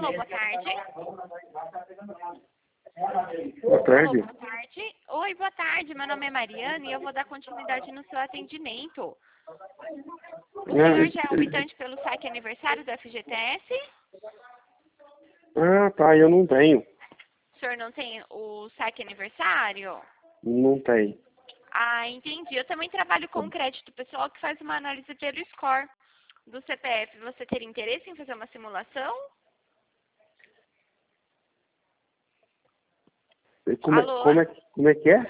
Alô, boa tarde. Boa tarde. Alô, boa tarde. Oi, boa tarde. Meu nome é Mariana e eu vou dar continuidade no seu atendimento. O senhor já é optante pelo saque aniversário do FGTS? Ah, tá, eu não tenho. O senhor não tem o saque aniversário? Não tenho. Ah, entendi. Eu também trabalho com crédito pessoal que faz uma análise pelo score do CPF. Você teria interesse em fazer uma simulação? Como Alô? é que é?